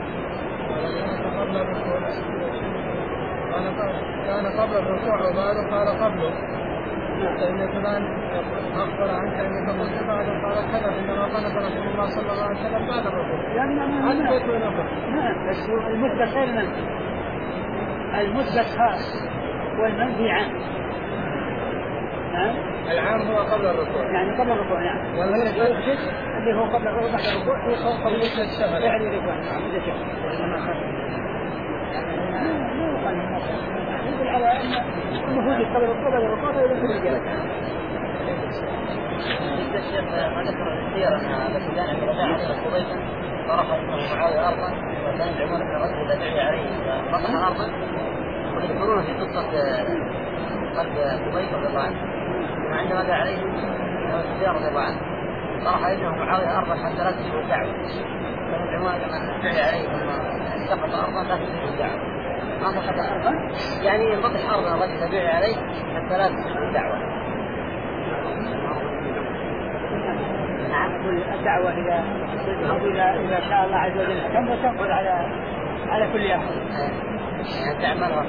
قبل الركوع كان قبل الركوع وبعده قال قبله فإن فلان أخبر عنك أنك قلت بعده قال كذا إنما قنت رسول الله صلى الله عليه وسلم بعد الركوع. لا لا لا بس المثبت غير المنفي المثبت خاص والمنفي عام. العام هو قبل الركوع يعني قبل الركوع نعم والمثبت اللي هو قبل الركوع بعد الركوع هو قبل الشهر يعني الركوع نعم إذا شهر إنما خاص يقول على أن المفروض قبل الركوع بعد الركوع فإذا كل الرجال. بالنسبة الشيخ ما ذكر السيرة التي كان عند رجاء عليه الخضيفة طرح اسمه معاوية أرضا وكان يدعون أن الرجل إذا دعي عليه فطرح أرضا ويذكرون في قصة قلب خضيفة رضي الله عنه عندما دعا عليه السيارة رضي الله عنه طرح ابنه معاوية أرضا حتى لا تجيب الدعوة. كان العمال لما دعي عليه ثم سقط أرضا لا تجيب الدعوة. ما سقط أرضا يعني ينبطح أرضا الرجل دعي عليه حتى لا تجيب الدعوة. نعم. الدعوة إذا إذا إذا شاء الله عز وجل حكم وتنفذ على على كل أحد. يعني تعملها.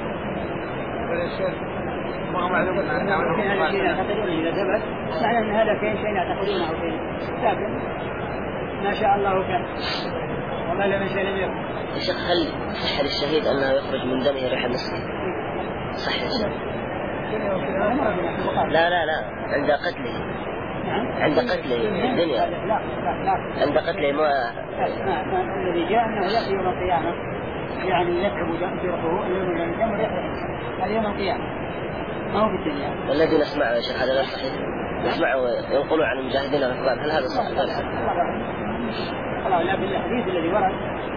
ما معلوم أن هذا شيء يعتقدونه إذا ثبت معنى أن هذا كان شيء يعتقدونه أو شيء، لكن ما شاء الله كان وما لم يشاء لم يكن. يا شيخ هل صح للشهيد أنه يخرج من دمه ريح المسك؟ صح يا شيخ؟ لا لا لا عند قتله. عند قتله في الدنيا. لا لا لا. عند قتله ما. الذي جاء أنه يأتي يوم القيامة يعني يتعب جرحه اليوم القيامة اليوم القيامة ما هو في الدنيا. والذي نسمعه يا شيخ هذا غير صحيح. نسمعه ينقلوا عن المجاهدين الأفغان، هل هذا صح ولا لا؟ الله لا بالحديث الذي ورد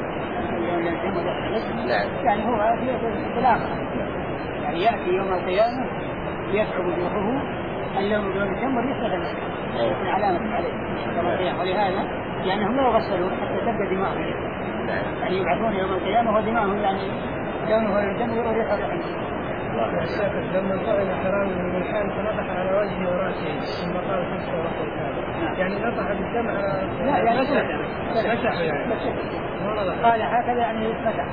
نعم. يعني هو في الآخرة يعني يأتي يوم القيامة يتعب جرحه اليوم القيامة ويحدث المسك يكون علامة عليه يوم القيامة. ولهذا يعني هم لا يغسلون حتى تبدأ دماغهم يعني يبعثون يوم القيامة ودماغهم يعني كونه الدم وريح ريح لما قال حرام من الحال فنطح على وجهه وراسه ثم قال خمس ورقه يعني نطح بالدم على لا يعني مسح يعني قال هكذا يعني مسح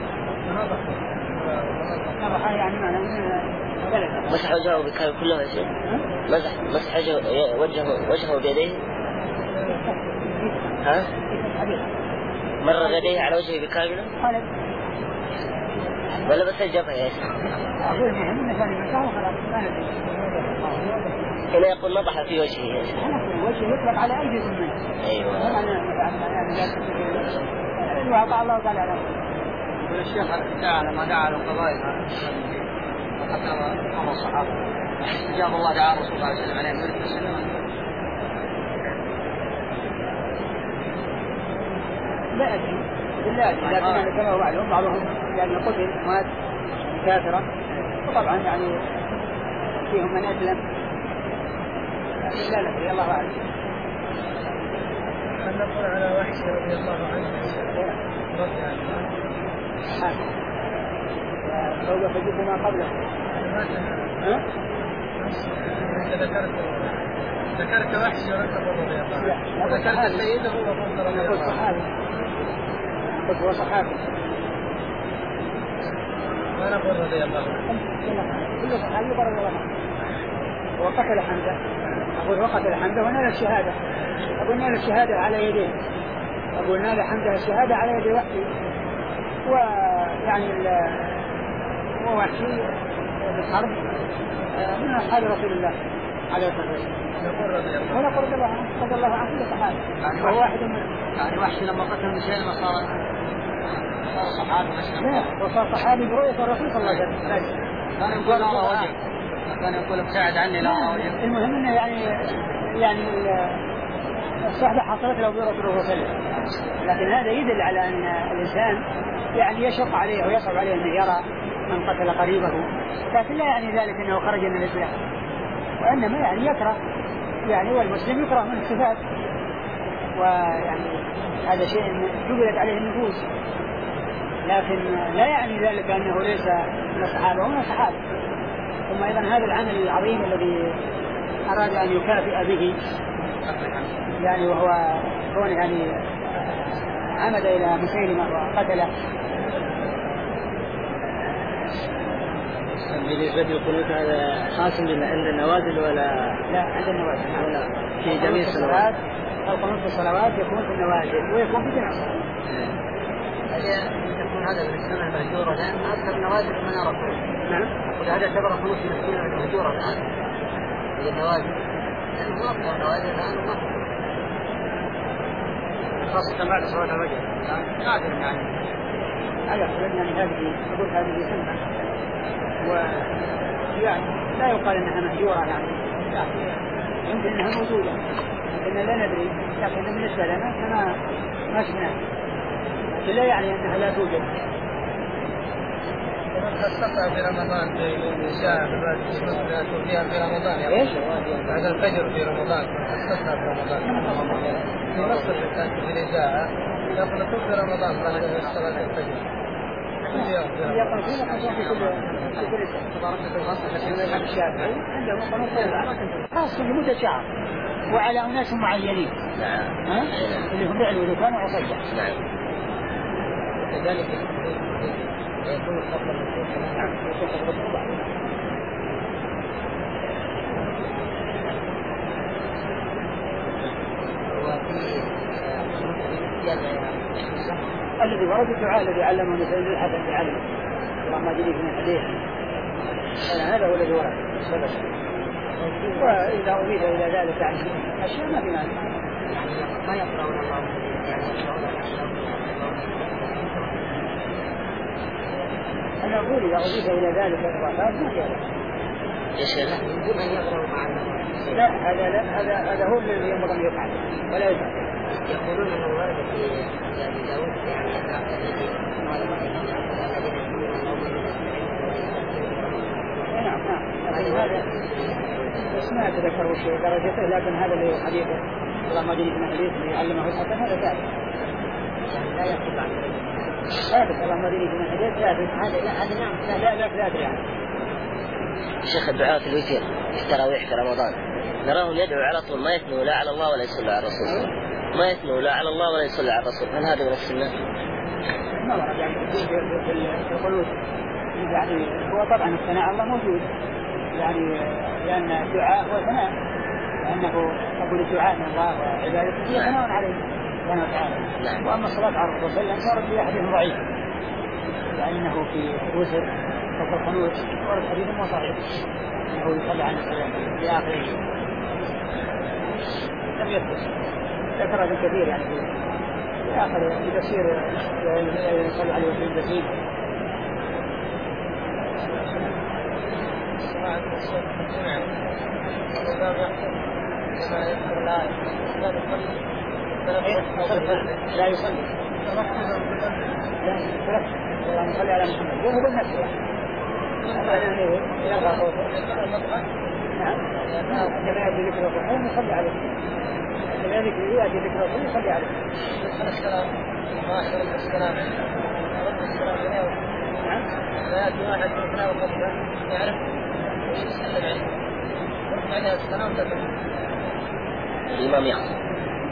نطح يعني معنى مسح وجهه بكاله كله يا شيخ؟ مسح مسح وجهه وجهه بيديه؟ ها؟ مرة يديه على وجهه بكامله؟ ولا بس الجبهة يا شيخ؟ أقول مهم إنه كان مسح وخلاص ما ندري. هنا يقول نضح في وجهه يا شيخ. وجهه يطلق على أي جزء منه. أيوة. وأطاع الله تعالى على والشيخ دعا لما دعا للقضايا حتى أمر الصحابة أجاب الله تعالى رسول الله صلى الله عليه وسلم عليه مرد السلام. لا أدري بالله لكن كما هو معلوم بعضهم يعني قتل مات كافرا وطبعا يعني فيهم من أسلم لا ندري الله أعلم. هل نقول على وحش رضي الله عنه رضي عنه سوف تجد ما قبله. ها؟ أنت ذكرت ذكرت وحش رضي الله عنه ذكرت سيده وقلت رضي الله عنه قلت هو صحابي ما نقول رضي الله عنه كل صحابي رضي الله عنه وقتل حمزة. أقول وقتل حمزة ونال الشهادة. أقول نال الشهادة على يديه. أقول نال حمزة الشهادة على يدي وحشي ويعني هو وحشي بالحرب من أصحاب رسول الله عليه الصلاة والسلام. نقول رضي الله عنه ونقول رضي الله عنه رضي الله عنه كل صحابي يعني هو واحد منهم. يعني وحشي لما قتل مسيلمة صار صار صحابي مسلم. لا وصار صحابي برؤية الرسول صلى الله عليه وسلم. كان يقول لا وجهك كان يقول ابتعد عني لا وجهك. المهم انه يعني يعني الصحبة حصلت له برسول الله صلى الله عليه وسلم. لكن هذا يدل على ان الانسان يعني يشق عليه ويصعب عليه انه يرى من قتل قريبه، لكن لا يعني ذلك انه خرج من الاسلام، وانما يعني يكره يعني والمسلم يكره من الصفات، ويعني هذا شيء جبلت عليه النفوس، لكن لا يعني ذلك انه ليس من الصحابه هم الصحابه. ثم ايضا هذا العمل العظيم الذي اراد ان يكافئ به يعني وهو كونه يعني عمد الى مسيلمه وقتله. بالنسبة للقنوت هذا خاص عند النوازل ولا لا عند النوازل ولا في جميع الصلوات؟ القنوت في الصلوات يكون في النوازل ويكون في جميع الصلوات. يكون هذا من السنة المهجورة لأن أكثر النوازل من أرى. نعم. وهذا يعتبر خمس من السنة المهجورة الآن. هي النوازل. يعني ما أكثر النوازل الآن ما. خاصة بعد صلاة الرجل. نادر يعني. على كل يعني هذه يقول هذه سنة. ويعني لا يقال انها مهجورة يعني يمكن انها موجودة لكن لا ندري، لكن بالنسبة لنا احنا ما شفناها، لكن لا يعني انها لا توجد. خصصها في رمضان في ساعة فيها في رمضان يعني ايش؟ بعد الفجر في رمضان خصصها في رمضان في مصر كانت في الإذاعة يخلطوا في رمضان بعد صلاة الفجر كل يوم في رمضان. خاصة لمدة شهر وعلى أناس معينين. نعم. ها؟ اللي هم يعلوا ذكان وعصية. نعم. كذلك يكون الخطر نعم. الذي ورد الدعاء الذي علمه مثل الحسن في علم اللهم اجرني من الحديث هذا هو الذي ورد السبب. وإذا أضيف إلى ذلك يعني أشياء ما في مانع. ما يقرأون الله أنا أقول إذا أضيف إلى ذلك الإضافات ما في هذا. ايش هذا؟ يمكن أن يقرأوا معنا. لا هذا لا هذا هذا هو الذي ينبغي أن يفعل ولا يفعل. يقولون أنه ورد في أبي داود يعني نعم نعم لكن هذا بس ما أتذكر وش درجته لكن هذا اللي هو حديثه اللهم اجرني من الحديث اللي علمه الحسن هذا ثابت. يعني لا يكتب عن ثابت اللهم اجرني من الحديث ثابت. هذا لا هذا نعم لا لا ثابت يعني. شيخ الدعاء في الوتر في التراويح في رمضان نراهم يدعو على طول ما يثنوا لا على الله ولا يصلي على الرسول. ما يثنوا لا على الله ولا يصلي على الرسول. هل هذا من السنة؟ ما ورد يعني في القلوب يعني هو طبعا الثناء الله موجود يعني لأن الدعاء هو ثناء لأنه أقول الدعاء من الله وعبادته هي ثناء عليه سبحانه وتعالى. وأما الصلاة على الرسول صلى الله عليه وسلم ورد في حديث ضعيف يعني أنه في الوتر وفي القنوت ورد حديث مو صحيح أنه يصلي عليه السلام في آخره لم يثبت ذكر هذا كثير يعني في آخر في تفسير يصلي عليه وسلم بسيط. لا يصلي لا يصلي على محمد وهو بالنفس يرضى صوته. نعم عندما يأتي ذكر الرحمن يصلي عليه عندما يأتي ذكر الرحمن يصلي عليه. السلام واحد رد السلام رد السلام عليه. نعم لا يأتي واحد من السلام والرحمة يعرف ويسلم عليه رد عليه السلام تكلم الإمام يخطب.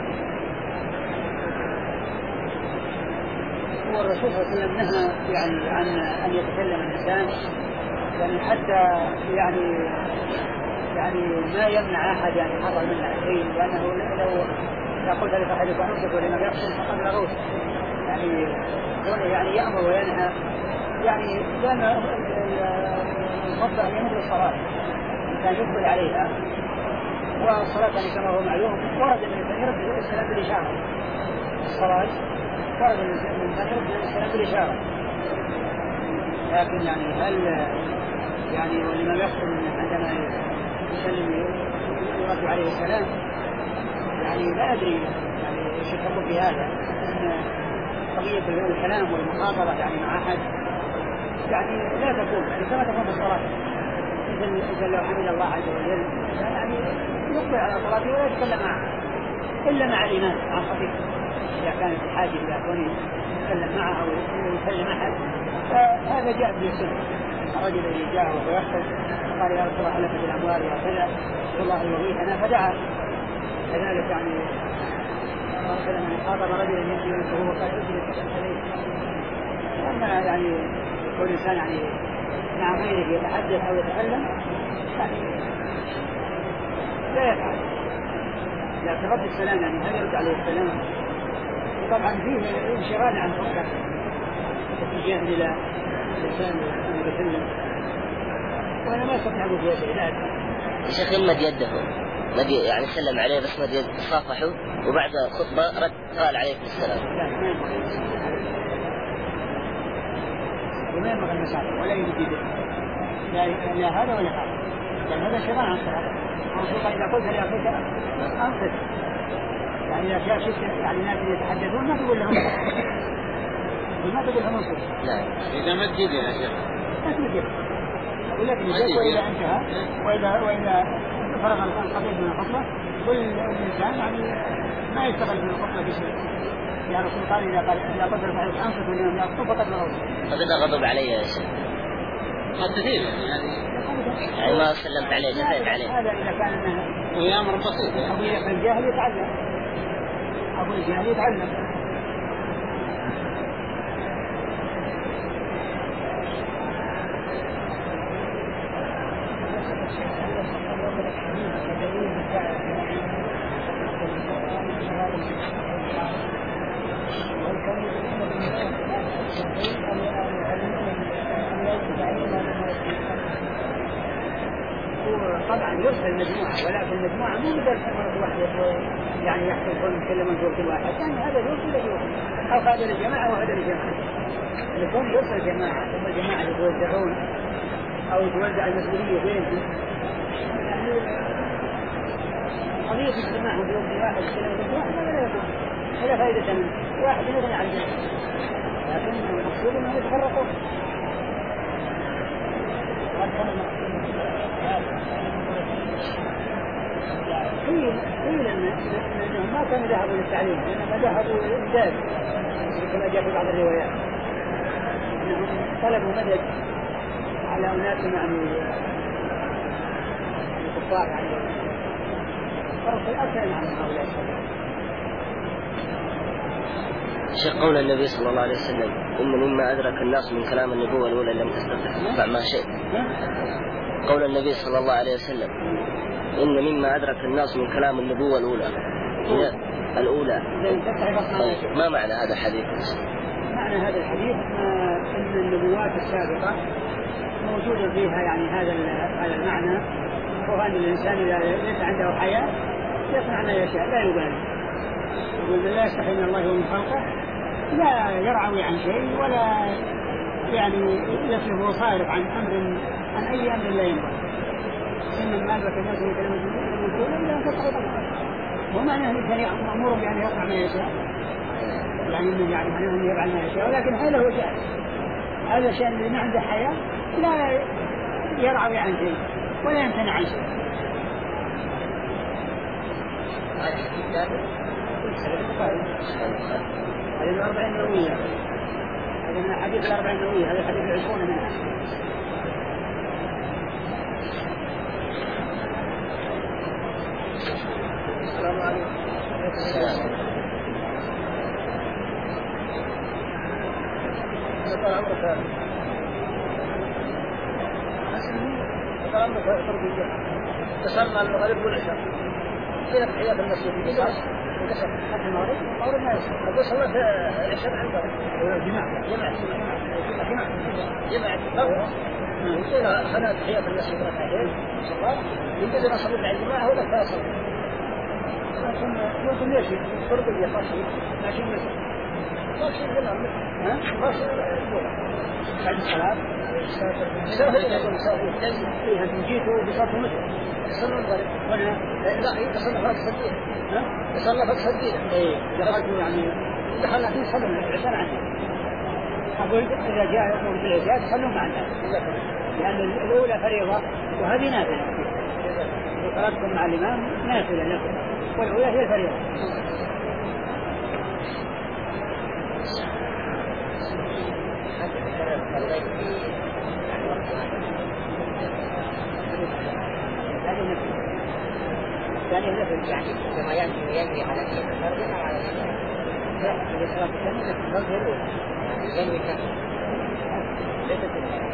هو الرسول صلى الله عليه وسلم نهى يعني عن أن يتكلم الإنسان يعني حتى يعني يعني ما يمنع أحد يعني حضر منه شيء لأنه لو قلت لصاحبك أنصت ولما يقصد فقد لغوت يعني يعني يأمر وينهى يعني لأن الفضل أن يمر الصلاة كان يقبل عليها والصلاة يعني كما هو معلوم ورد أن الإنسان يرد السلام بالإشارة. الصلاة ورد أن الإنسان يرد السلام بالإشارة لكن يعني هل يعني والإمام يقصد عندما يسلم يرد عليه السلام يعني لا أدري يعني ايش الحكم في هذا ان قضية الكلام والمخاطرة يعني مع أحد يعني لا تكون يعني كما تكون في الصلاة إذا لو حمد الله عز وجل يعني يقبل على صلاته ولا يتكلم معه إلا مع الإمام عن خطيب إذا كانت الحاجة إلى كونه يتكلم معه أو يكلم أحد فهذا جاء في السنة. الرجل الذي جاء وهو يخطب قال يا رسول الله حلفت الأموال يا كذا والله يغيثنا فدعا كذلك يعني مثلا من خاطب رجلا يمشي وهو قال اجلس عليه لما يعني يكون الإنسان يعني مع غيره يتحدث أو يتكلم يعني لا يفعل لكن رد السلام يعني هل يرد عليه السلام طبعا فيه انشغال عن فرصة اتجاه إلى الإنسان يتكلم وأنا ما استطيع أقول فيها شيء لا أدري. شيخ مد يده مد يعني سلم عليه بس مد يده صافحوا وبعد خطبة رد قال عليكم السلام. لا ما ينبغي وما ينبغي المسافة ولا يمد يده لا, لا هذا ولا هذا لأن هذا شيطان عن صلاة. الرسول قال إذا قلت لأخيك أنصت يعني إذا كان شفت يعني ناس يتحدثون ما تقول لهم ما تقول لهم أنصت. لا إذا مد يده يا شيخ لكن يجب أقول لك يجب وإذا انتهى وإذا وإذا فرغ القضية من الخطبة كل الإنسان يعني ما يشتغل في الخطبة بشيء. يا رسول قال إذا قال إذا قدر فعلت أنصت واليوم يخطب فقد لغوت. فإذا غضب علي يا شيخ قد تثير يعني يعني ما سلمت عليه جزيت عليه. هذا إذا كان إنه وهي أمر بسيط. أبو الجاهل يتعلم. أبو الجاهل يتعلم. طبعا يرسل مجموعة ولكن المجموعة مو بدل مرة واحدة يعني يحصل كل كل منظور كل واحد يعني هذا يرسل لجماعة أو هذا للجماعة وهذا للجماعة لكون يرسل جماعة ثم الجماعة يتوزعون أو يتوزع المسؤولية بينهم يعني قضية اجتماع وجود واحد كلمة واحد لا يكون ولا فائدة منه واحد يغني عن الجماعة لكن المقصود أنهم يتفرقون. قيل قيل انهم ما كانوا ذهبوا للتعليم انما ذهبوا للإنجاز كما جاء في بعض الروايات انهم طلبوا مدد على اناس يعني الكفار يعني فرق الاكثر عن هؤلاء. شيخ قول النبي صلى الله عليه وسلم إن مما أدرك الناس من كلام النبوة الأولى لم تستطع تدفع ما شيء. قول النبي صلى الله عليه وسلم إن مما أدرك الناس من كلام النبوة الأولى الأولى ما معنى هذا الحديث؟ معنى هذا الحديث أن النبوات السابقة موجودة فيها يعني هذا هذا المعنى وهو أن الإنسان إذا ليس عنده حياة يصنع ما يشاء لا يبالي يقول لا يستحي من الله ومن خلقه لا يرعوي عن شيء ولا يعني يصرف وصارف عن أمر عن أي أمر لا ينبغي. إن ما أدرك الناس من كلمة الرسول لا تسقط وما أنه الإنسان مأمور بأن يصنع ما يشاء يعني إنه يعني أنه يفعل ما يشاء ولكن هذا هو شأن هذا شأن اللي ما عنده حياة لا يرعوي عن شيء ولا يمتنع عن شيء. هذا حديث ثابت هذه الأربعين نووية هذا من حديث الأربعين نووية هذا حديث العشرون منها. السلام عليكم. السلام. طال عمرك طال عمرك تربية تصلى المغرب والعشاء فين تحيات المسجد يجلس يجلس حتى المغرب المغرب ما يصلي أقول صلاة العشاء عندك جماعة جماعة جماعة جماعة وصينا خلال تحيات المسجد ركعتين صلاة يجلس أنا صليت على الجماعة ولا فاصل لكن يمكن يشي تربية خاصة لكن ماشي بالأمر ها ماشي بعد الصلاة سافر يقول سافر فيها تجيته بصلاة المسجد يصلي المغرب ولا لا يتصلى فات سديد ها يصلى فات سديد اي دخلت يعني دخلنا في صلاه العشاء عنه اقول اذا جاء يقوم بالعشاء صلوا مع الناس لان الاولى فريضه وهذه نافله صلاتكم مع الامام نافله لكم والاولى هي الفريضه. يعني نفس يعني كما ينوي ينوي على نية الفرد أو على نية لا إذا صلاة الثانية الفرد هي الأولى يعني ينوي كم ليست الثانية.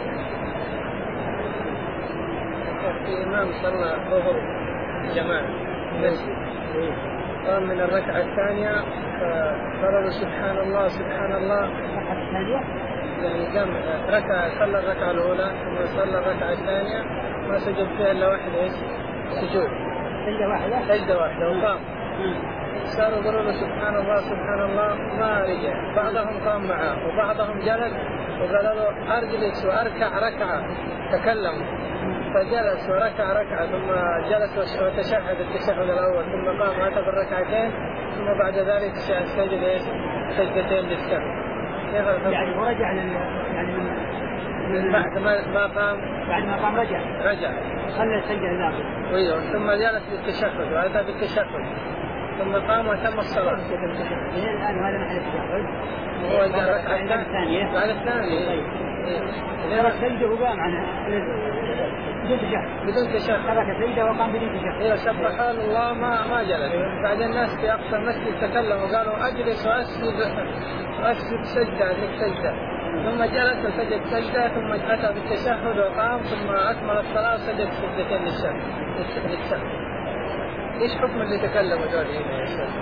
في إمام صلى ظهر جماعة مسجد قام من الركعة الثانية فقال سبحان الله سبحان الله الركعة الثانية يعني قام ركع صلى الركعة الأولى ثم صلى الركعة الثانية ما سجد فيها إلا واحد إيش سجود سجدة واحدة سجدة واحدة وقام صاروا يقولوا له سبحان الله سبحان الله ما رجع بعضهم قام معه وبعضهم جلس وقالوا له أرجلس وأركع ركعة تكلم فجلس وركع ركعة ثم جلس وتشهد التشهد الأول ثم قام أتى بالركعتين ثم بعد ذلك سجد إيش سجدتين للسهو. يعني ورجع يعني من بعد ما ما قام بعد ما قام رجع رجع خلى السجدة الأخيرة. أيوه ثم جلس بالتشهد وأتى بالتشهد ثم قام وتم الصلاة. الآن هذا محل التشهد. هو جلس بعد الثانية. بعد الثانية. طيب. ترك سجدة وقام عنها بدون تشهد. بدون تشهد. ترك سجدة وقام بدون تشهد. إذا سبح الله ما ما جلس. بعد الناس في أقصى المسجد تكلموا وقالوا أجلس وأسجد وأسجد سجدة لك سجدة. ثم جلس وسجد سجدة ثم أتى بالتشهد وقام ثم أكمل الصلاة وسجد سجدتين للشهد. للشهد. إيش حكم اللي تكلموا دول هنا يا شيخ؟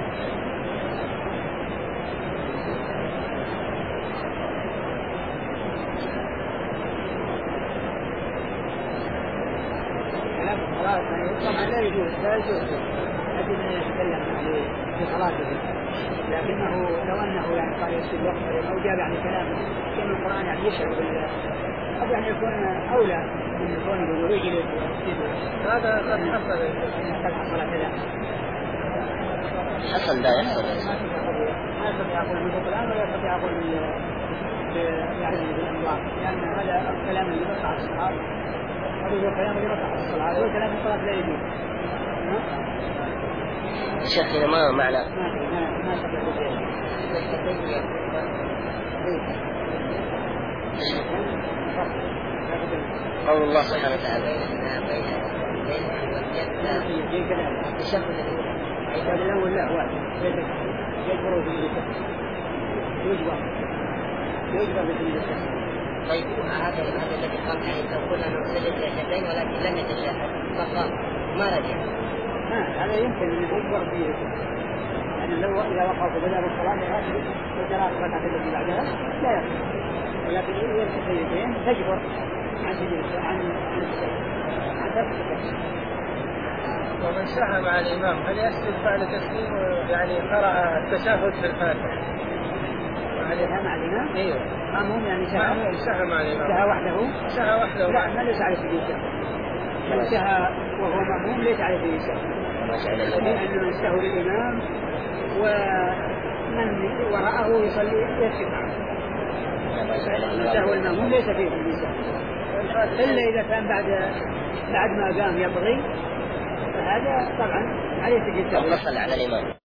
كلام الصلاة طبعا لا يجوز لا يجوز لكن يتكلم في صلاته، لكنه لو أنه يعني قال يسجد وقت أو جاب يعني كلام كلمة القرآن يعني يشعر بال أو يعني يكون أولى من يكون يقول يجلس ويسجد. هذا قد حصل قد حصل كذا. حصل لا يحصل. ما يستطيع أقول من القرآن ولا يستطيع أقول من يعني بالأنوار، لأن هذا الكلام اللي بقى على الصحابة هذا هو الكلام اللي بقى على الصلاة، هو كلام الصلاة لا يجوز. شيخ هنا ما معنى ما ما ما قول الله سبحانه وتعالى التشهد الأول لا واحد يجبر في الجسد يجبر يجبر في الجسد. طيب هذا هذا الذي قام عليه لو قلنا انه سجد سجدتين ولكن لم يتشهد فقام ما رجع. هذا يمكن ان يجبر في الجسد، يعني لو اذا وقف بدأ بالصلاة هذه وثلاث ركعات التي بعدها لا يصح، ولكن إذا سجدتين تجبر عن سجد عن عن عن ترك السجد. ومن سهى مع الإمام هل يسجد بعد تسليم يعني قرأ التشهد في الفاتحة؟ سهى مع الإمام؟ أيوه. مأموم يعني سهى. سهى مع الإمام. سهى وحده؟ سهى وحده. لا ما ليس عليه سجود سهو. من سهى وهو مأموم ليس عليه سجود سهو. لأن من سهى للإمام ومن وراءه يصلي يسجد معه. من سهى المأموم ليس فيه سجود سهو. إلا إذا كان بعد بعد ما قام يبغي فهذا طبعا عليه سجود سهو. وصل على الإمام.